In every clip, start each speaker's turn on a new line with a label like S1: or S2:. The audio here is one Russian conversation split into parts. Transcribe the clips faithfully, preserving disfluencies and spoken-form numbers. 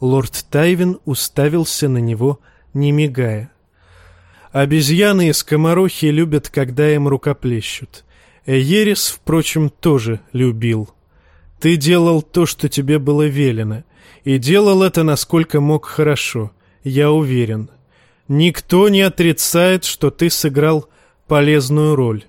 S1: Лорд Тайвин уставился на него, не мигая. Обезьяны и скоморохи любят, когда им рукоплещут. Эйерис, впрочем, тоже любил. Ты делал то, что тебе было велено, и делал это, насколько мог, хорошо, я уверен. Никто не отрицает, что ты сыграл полезную роль.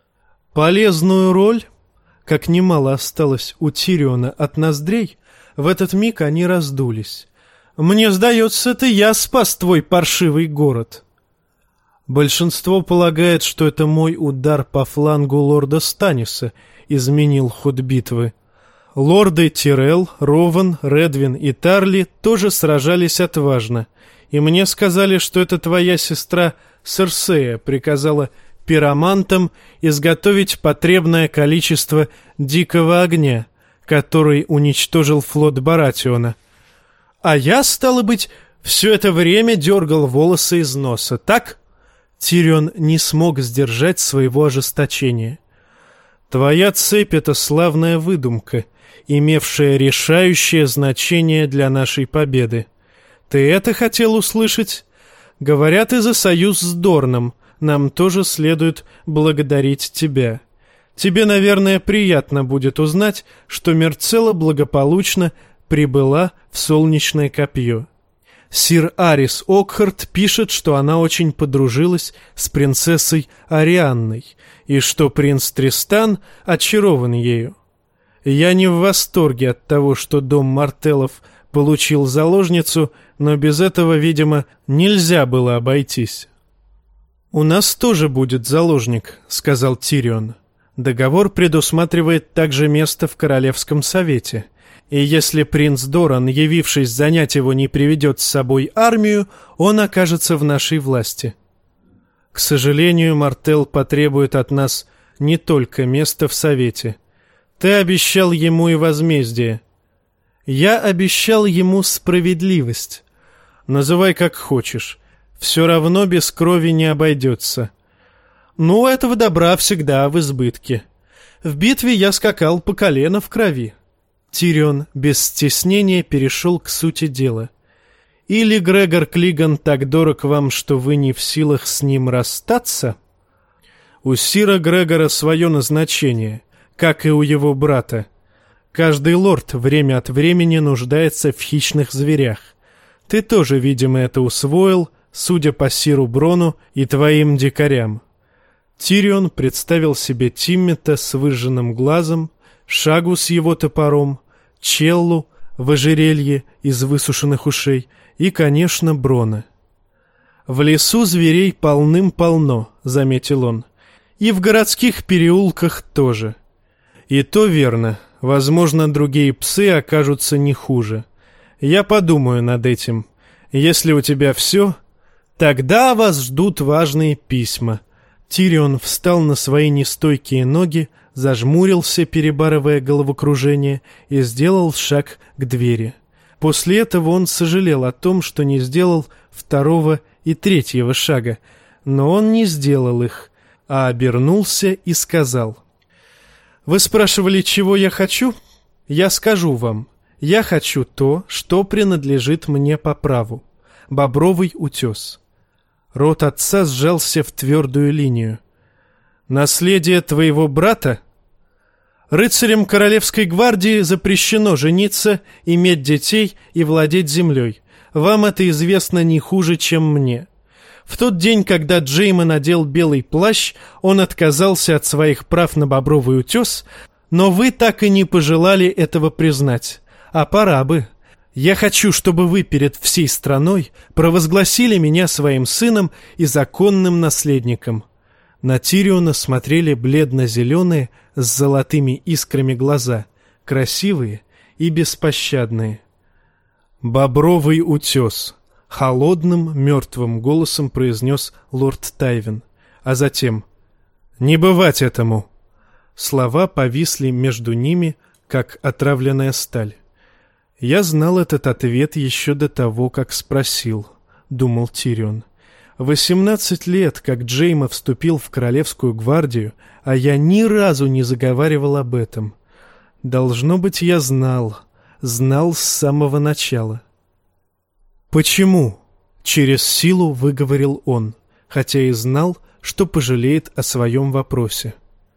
S1: Полезную роль? Как немало осталось у Тириона от ноздрей, в этот миг они раздулись. Мне сдается, это я спас твой паршивый город. Большинство полагает, что это мой удар по флангу лорда Станиса изменил ход битвы. Лорды Тирелл, Рован, Редвин и Тарли тоже сражались отважно, и мне сказали, что это твоя сестра Серсея приказала пиромантам изготовить потребное количество дикого огня, который уничтожил флот Баратиона. А я, стало быть, все это время дергал волосы из носа, так? Тирион не смог сдержать своего ожесточения. Твоя цепь — это славная выдумка, имевшая решающее значение для нашей победы. Ты это хотел услышать? Говорят, и за союз с Дорном нам тоже следует благодарить тебя. Тебе, наверное, приятно будет узнать, что Мерцелла благополучно прибыла в Солнечное копье. Сир Арис Окхарт пишет, что она очень подружилась с принцессой Арианной, и что принц Тристан очарован ею. Я не в восторге от того, что дом Мартеллов получил заложницу, но без этого, видимо, нельзя было обойтись. «У нас тоже будет заложник», — сказал Тирион. «Договор предусматривает также место в Королевском совете». И если принц Доран, явившись занять его, не приведет с собой армию, он окажется в нашей власти. К сожалению, Мартелл потребует от нас не только места в совете. Ты обещал ему и возмездие. Я обещал ему справедливость. Называй как хочешь. Все равно без крови не обойдется. Ну, этого добра всегда в избытке. В битве я скакал по колено в крови. Тирион без стеснения перешел к сути дела. Или Грегор Клиган так дорог вам, что вы не в силах с ним расстаться? У сира Грегора свое назначение, как и у его брата. Каждый лорд время от времени нуждается в хищных зверях. Ты тоже, видимо, это усвоил, судя по сиру Брону и твоим дикарям. Тирион представил себе Тиммета с выжженным глазом, Шагу с его топором, Челлу в ожерелье из высушенных ушей и, конечно, Брона. «В лесу зверей полным-полно», — заметил он, — «и в городских переулках тоже. И то верно, возможно, другие псы окажутся не хуже. Я подумаю над этим. Если у тебя все, тогда вас ждут важные письма». Тирион встал на свои нестойкие ноги, зажмурился, перебарывая головокружение, и сделал шаг к двери. После этого он сожалел о том, что не сделал второго и третьего шага, но он не сделал их, а обернулся и сказал: «Вы спрашивали, чего я хочу? Я скажу вам. Я хочу то, что принадлежит мне по праву. Бобровый утес». Рот отца сжался в твердую линию. «Наследие твоего брата? Рыцарям Королевской гвардии запрещено жениться, иметь детей и владеть землей. Вам это известно не хуже, чем мне. В тот день, когда Джейма надел белый плащ, он отказался от своих прав на Бобровый утес, но вы так и не пожелали этого признать. А пора бы. Я хочу, чтобы вы перед всей страной провозгласили меня своим сыном и законным наследником». На Тириона смотрели бледно-зеленые с золотыми искрами глаза, красивые и беспощадные. «Бобровый утес», — холодным, мертвым голосом произнес лорд Тайвин, а затем: «Не бывать этому». Слова повисли между ними, как отравленная сталь. «Я знал этот ответ еще до того, как спросил», — думал Тирион. «Восемнадцать лет, как Джейма вступил в Королевскую гвардию, а я ни разу не заговаривал об этом. Должно быть, я знал, знал с самого начала». «Почему?» — через силу выговорил он, хотя и знал, что пожалеет о своем вопросе.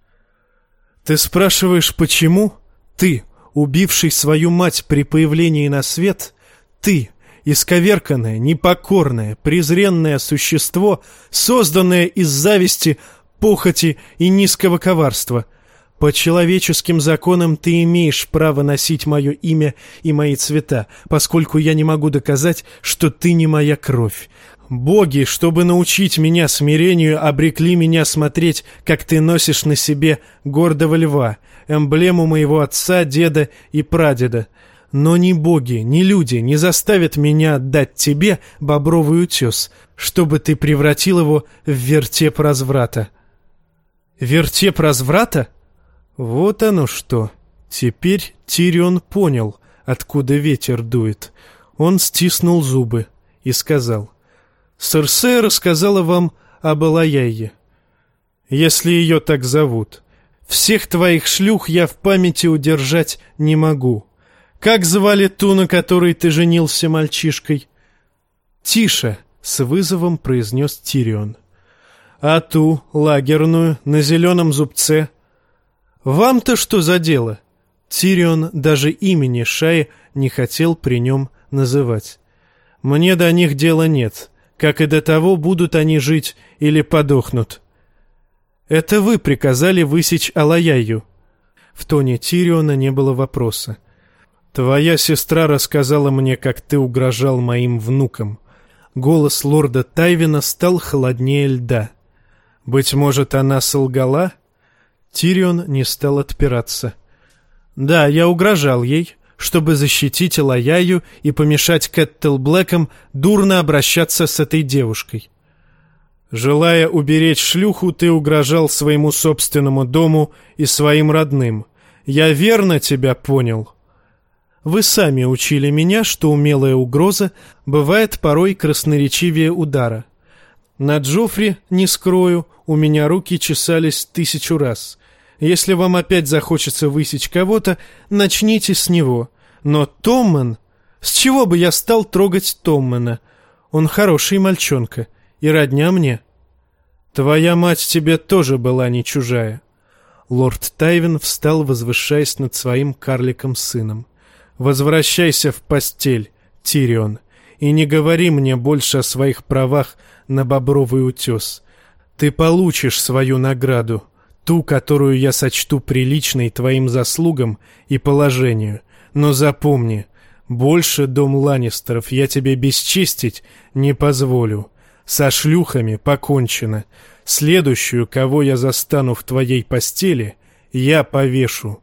S1: «Ты спрашиваешь, почему? Ты, убивший свою мать при появлении на свет, ты, исковерканное, непокорное, презренное существо, созданное из зависти, похоти и низкого коварства. По человеческим законам ты имеешь право носить мое имя и мои цвета, поскольку я не могу доказать, что ты не моя кровь. Боги, чтобы научить меня смирению, обрекли меня смотреть, как ты носишь на себе гордого льва, эмблему моего отца, деда и прадеда. Но ни боги, ни люди не заставят меня отдать тебе бобровый утес, чтобы ты превратил его в вертеп разврата». «Вертеп разврата?» Вот оно что. Теперь Тирион понял, откуда ветер дует. Он стиснул зубы и сказал: «Серсея рассказала вам об Алаяйе, если ее так зовут. Всех твоих шлюх я в памяти удержать не могу. Как звали ту, на которой ты женился мальчишкой?» «Тише», — с вызовом произнес Тирион. «А ту, лагерную, на зеленом зубце?» «Вам-то что за дело?» Тирион даже имени Шаи не хотел при нем называть. «Мне до них дела нет, как и до того, будут они жить или подохнут». «Это вы приказали высечь Алаяйю?» В тоне Тириона не было вопроса. «Твоя сестра рассказала мне, как ты угрожал моим внукам». Голос лорда Тайвина стал холоднее льда. «Быть может, она солгала?» Тирион не стал отпираться. «Да, я угрожал ей, чтобы защитить Алаяйю и помешать Кэттл Блэкам дурно обращаться с этой девушкой. Желая уберечь шлюху, ты угрожал своему собственному дому и своим родным. Я верно тебя понял?» «Вы сами учили меня, что умелая угроза бывает порой красноречивее удара. На Джоффри, не скрою, у меня руки чесались тысячу раз. Если вам опять захочется высечь кого-то, начните с него. Но Томмен... С чего бы я стал трогать Томмена? Он хороший мальчонка и родня мне». «Твоя мать тебе тоже была не чужая». Лорд Тайвин встал, возвышаясь над своим карликом-сыном. «Возвращайся в постель, Тирион, и не говори мне больше о своих правах на бобровый утес. Ты получишь свою награду, ту, которую я сочту приличной твоим заслугам и положению. Но запомни, больше дом Ланнистеров я тебе бесчестить не позволю. Со шлюхами покончено. Следующую, кого я застану в твоей постели, я повешу».